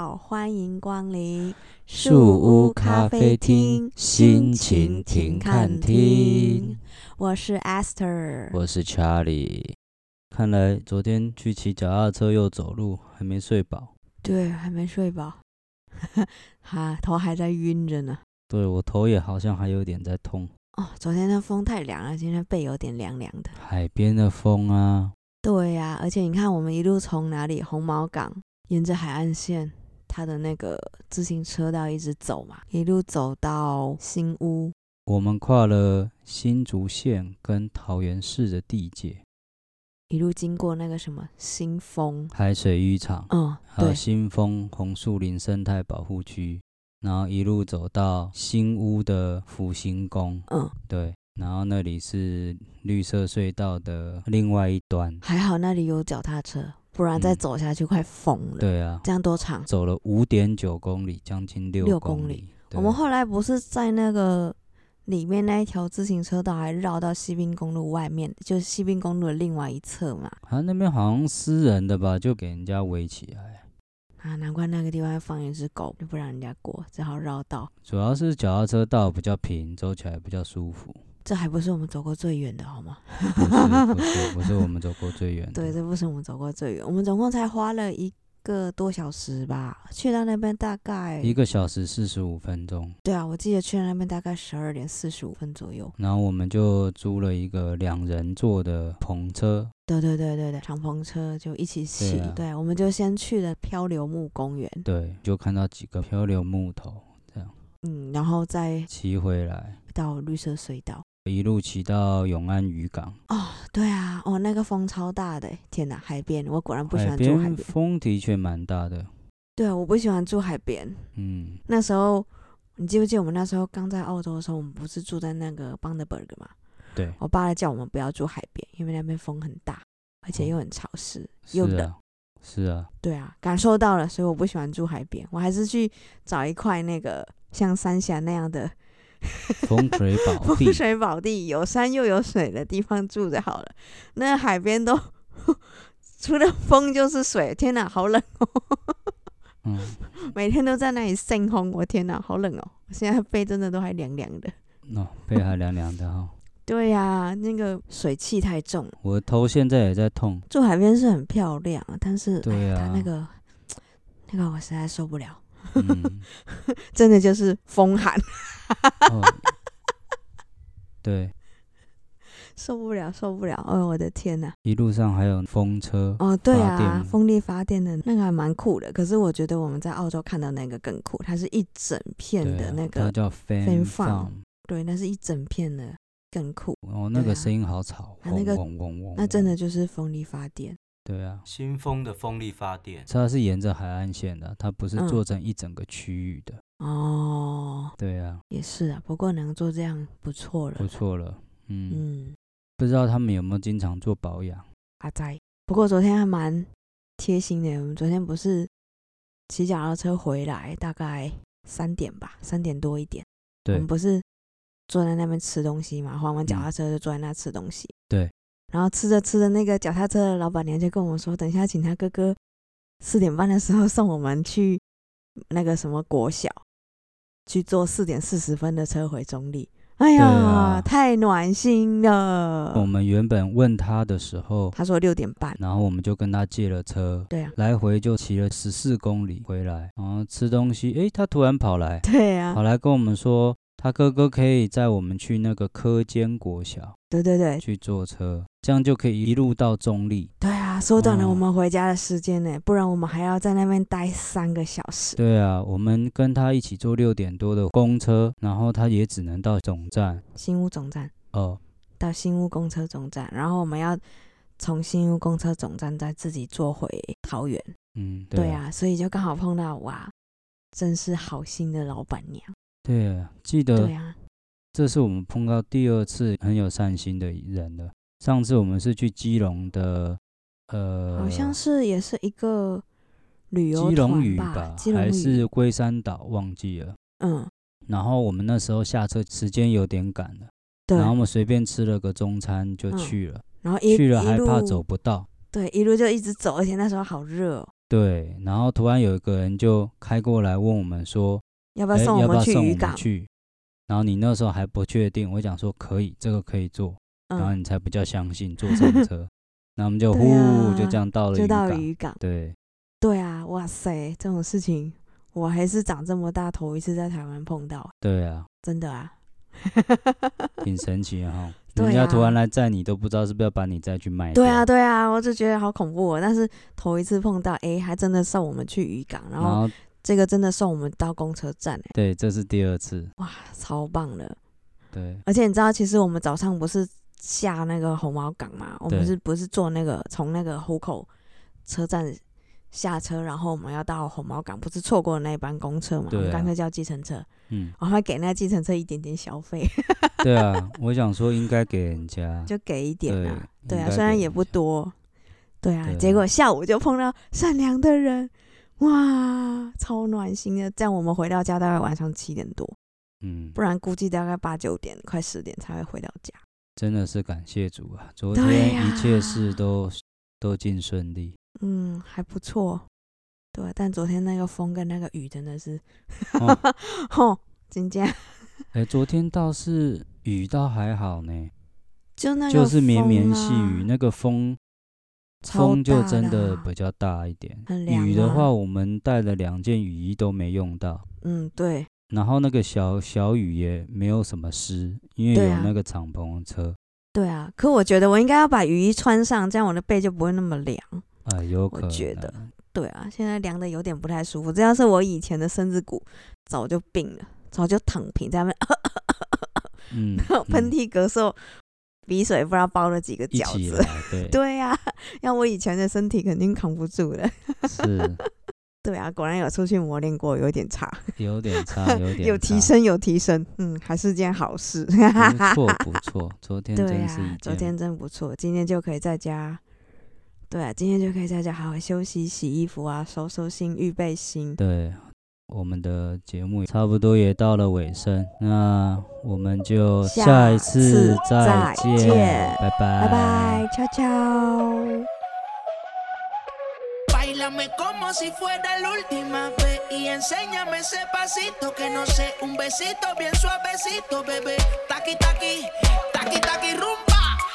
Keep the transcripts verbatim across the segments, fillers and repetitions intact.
好，欢迎光临树屋咖啡厅，心情停看厅。 我是 Esther， 我是 Charlie。看来昨天去骑脚踏车又走路，还没睡饱。 对，还没睡饱，哈，头还在晕着呢。 对，我头也好像还有点在痛。 哦，昨天的风太凉了，今天背有点凉凉的。 海边的风啊。 对呀、啊，而且你看，我们一路从哪里红毛港沿着海岸线，它的那个自行车道一直走嘛，一路走到新屋。 我们跨了新竹县跟桃园市的地界， 一路经过那个什么新丰海水浴场， 嗯， 还有对， 新丰红树林生态保护区，然后一路走到新屋的福星宫， 嗯， 对，然后那里是绿色隧道的另外一端。 还好那里有脚踏车，不然再走下去快疯了。 对啊， 这样多长？ 走了五点九公里，将近六六公里。 公里对我们后来不是在那个里面那一条自行车道，还绕到西滨公路外面，就是西滨公路的另外一侧嘛。 啊，那边好像私人的吧，就给人家围起来。 啊，难怪那个地方要放一只狗，就不让人家过，只好绕道。 主要是脚踏车道比较平，走起来比较舒服。 这还不是我们走过最远的，好吗？ 不是不是不是我们走过最远的。 对，这不是我们走过最远，我们总共才花了一个多小时吧，去到那边大概一个小时四十五分钟。 对啊，我记得去到那边大概十二点四十五分左右。 然后我们就租了一个两人座的篷车。 对对对对对，敞篷车就一起骑。 对啊对，我们就先去了漂流木公园， 对，就看到几个漂流木头，这样嗯，然后再骑回来， 到绿色隧道。 一路骑到永安渔港。 哦，对啊，哦，那个风超大的，天哪，海边，我果然不喜海欢住海边边。 风的确蛮大的。 对啊，我不喜欢住海边。 嗯， 那时候，你记不记得我们那时候刚在澳洲的时候，我们不是住在那个邦德伯格嘛？ 对， 我爸叫我们不要住海边，因为那边风很大，而且又很潮湿， 是又冷。 啊，是啊， 对啊，感受到了，所以我不喜欢住海边，我还是去找一块那个像三峡那样的风水宝风地。 水宝地，有山又有水的地方住就好了。那海边都除了风就是水，天哪，好冷哦！ 嗯， 每天都在那里扇风，我天哪，好冷哦！我现在背真的都还凉凉的。 哦，背还凉凉的哈、哦。 对呀、啊，那个水汽太重了。 我头现在也在痛。 住海边是很漂亮，但是对啊哎呀，它那个那个我实在受不了， 嗯， 真的就是风寒。 哦，对， 受不了，受不了！哦，我的天哪！ 一路上还有风车。 哦，对发啊， 电风力发电的那个还蛮酷的。可是我觉得我们在澳洲看到那个更酷，它是一整片对啊， 的那个， 它叫 fan fan farm farm。 对，那是一整片的，更酷。 哦，那对啊个声音好吵， 它那个嗡嗡嗡嗡。 那真的就是风力发电。 对啊， 新丰的风力发电， 它是沿着海岸线的，它不是嗯做成一整个区域的。 哦， 对啊， 也是啊，不过能做这样不错了。 不错了。嗯， 嗯， 不知道他们有没有经常做保养。 阿仔。不过昨天还蛮贴心的，我们昨天不是骑脚踏车回来，大概三点吧，三点多一点。我对们不是坐在那边吃东西嘛，还完脚踏车就坐在那吃东西。 对， 然后吃着吃着，那个脚踏车的老板娘就跟我们说，等一下请他哥哥四点半的时候送我们去那个什么国小，去坐四点四十分的车回中立。哎呀， 对啊太暖心了。 我们原本问他的时候， 他说六点半。 然后我们就跟他借了车， 对啊， 来回就骑了十四公里回来，然后吃东西，诶，他突然跑来， 对啊跑，来跟我们说，他哥哥可以载我们去那个科间国小对对对， 去坐车，这样就可以一路到中立。 对啊，缩短了哦我们回家的时间呢，不然我们还要在那边待三个小时。 对啊，我们跟他一起坐六点多的公车，然后他也只能到总站。 新屋总站哦， 到新屋公车总站，然后我们要从新屋公车总站再自己坐回桃园。 嗯， 对对啊， 啊，所以就刚好碰到哇，真是好心的老板娘。 对啊，记得对啊， 这是我们碰到第二次很有善心的人了。上次我们是去基隆的，呃， 好像是也是一个旅游基隆团屿吧， 基隆屿还是龟山岛，忘记了。 嗯， 然后我们那时候下车时间有点赶了， 对， 然后我们随便吃了个中餐就嗯去了， 然后一去了还怕一路走不到。 对，一路就一直走，而且那时候好热哦。 对，然后突然有一个人就开过来问我们说， 要不要送我们去渔港？ 去？然后你那时候还不确定，我讲说可以，这个可以做， 嗯、 然后你才比较相信坐上车，然后我们就呼、 啊、 就这样到了渔港， 就到了渔港。 对， 对啊，哇塞，这种事情我还是长这么大头一次在台湾碰到。 对啊， 真的啊， 挺神奇的哈。 对啊、 人家突然来载你，都不知道是不是要把你再去卖掉。 对啊，对啊，我就觉得好恐怖哦。但是头一次碰到，哎，还真的送我们去渔港，然后。然后这个真的送我们到公车站哎， 对，这是第二次， 哇，超棒的。 对， 而且你知道，其实我们早上不是下那个红毛港嘛？我们是不是坐那个从那个湖口车站下车，然后我们要到红毛港，不是错过那一班公车嘛？ 对啊、 我们干脆叫计程车， 嗯， 然后还给那计程车一点点小费。 对啊，我想说应该给人家， 就给一点啊，对, 对啊， 虽然也不多，对啊，对啊，结果下午就碰到善良的人。哇，超暖心的！这样我们回到家大概晚上七点多，嗯，不然估计大概八九点、快十点才会回到家。 真的是感谢主啊！昨天一切事都、啊、都尽顺利， 嗯，还不错。对，但昨天那个风跟那个雨真的是，吼、哦，真假？ 哎，昨天倒是雨倒还好呢， 就那个、啊、 就是绵绵细雨，那个风。风就真的比较大一点， 很凉、啊。 雨的话，我们带了两件雨衣都没用到。 嗯，对。 然后那个小小雨也没有什么湿，因为有那个敞篷车。 对啊，可我觉得我应该要把雨衣穿上，这样我的背就不会那么凉。 啊、呃，有可能。 我觉得，对啊，现在凉的有点不太舒服。这要是我以前的身子骨，早就病了，早就躺平在那边，嗯，喷嚏咳嗽。鼻水不知道包了几个饺子， 对对呀、啊，要我以前的身体肯定扛不住了。 是， 对啊，果然有出去磨练过，有点差， 有点差，有点差有提升，有提升，嗯，还是件好事。 不错不错，昨天真是一件， 对啊，昨天真不错，今天就可以在家，对啊，今天就可以在家好好休息、洗衣服啊，收收心、预备心。 对。我们的节目差不多也到了尾声，那我们就下一次再见，拜拜， 拜拜，悄悄。 Báilame como si fuera la última vez y enséñame ese pasito que no sé, un besito bien suavecito, bebé. Taqui taqui, taqui taqui rumba.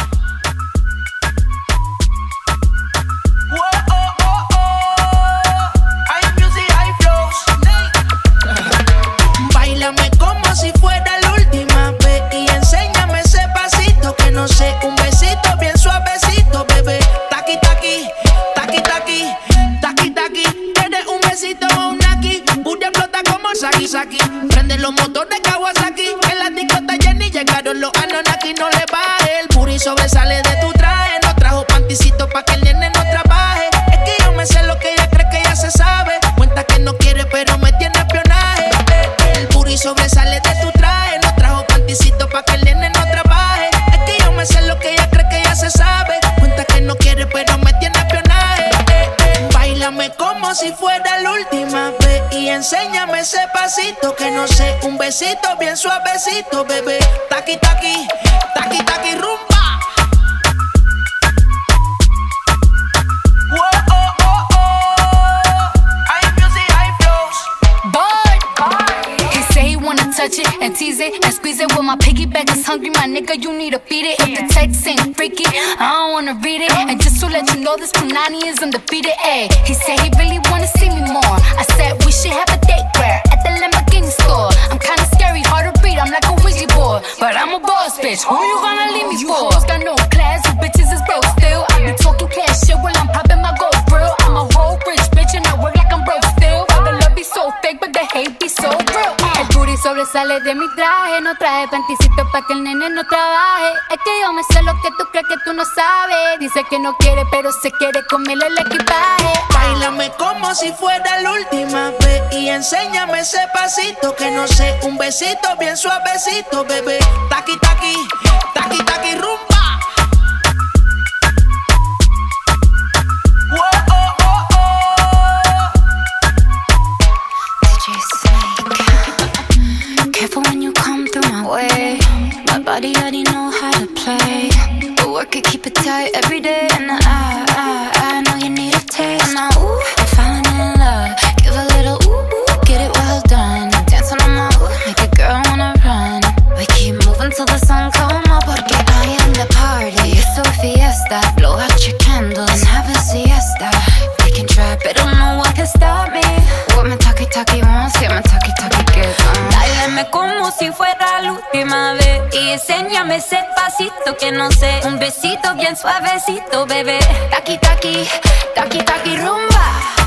Báilame como si fuera la última vez y enséñame ese pasito que no sé, un besito bien suavecito, bebé. Taqui taqui, taqui taqui, taqui taqui. ¿Quieres un besito o un naki? Booty explota como Saki Saki. Prende los motores Kawasaki. En la disco está Jenny, llegaron los Anunnaki. No le baje, el booty sobresale de tu traje. No trajo panticito pa' que el nene no trabaje. Es que yo me sé lo que ella cree que ya se sabe. Cuenta que no quiere pero me tiene espionaje. Y sobresale de tu traje. No trajo panticito pa' que el nene no trabaje. Es que yo me sé lo que ella cree que ya se sabe. Cuenta que no quiere pero me tiene espionaje. eh, eh. Báilame como si fuera la última vez y enséñame ese pasito que no sé, un besito bien suavecito, bebé. Taqui taqui, taqui taqui rumba. Touch it and tease it and squeeze it. When my piggyback is hungry, my nigga, you need to feed it. If the text ain't freaky, I don't wanna read it. And just to let you know, this Punani is undefeated. Ayy, he said he really wanna see me more. I said we should have a date where at the Lamborghini store. I'm kinda scary, hard to read, I'm like a Ouija board, but I'm a boss bitch. Who you gonna leave me for? Got no class, you bitches is broke still. I be talking cash shit while I'm popping my gold grill. I'm a whole rich bitch and I work like I'm broke still. The love be so fake, but the hate be so real. El booty sobresale de mi traje. No traje panticito pa' que el nene no trabaje. Es que yo me sé lo que tú crees que tú no sabes. Dice que no quiere pero se quiere comerle el equipaje. Báilame como si fuera la última vez y enséñame ese pasito que no sé, un besito bien suavecito, bebé. Taqui taqui, taqui taqui rumba. Careful when you come through my way. My body already know how to play. But work it, keep it tight every day. And I, I, I know you need a taste. And I, ooh, if I como si fuera la última vez. Y enséñame ese pasito que no sé. Un besito bien suavecito, bebé. Taqui, taqui, taqui, taqui, rumba.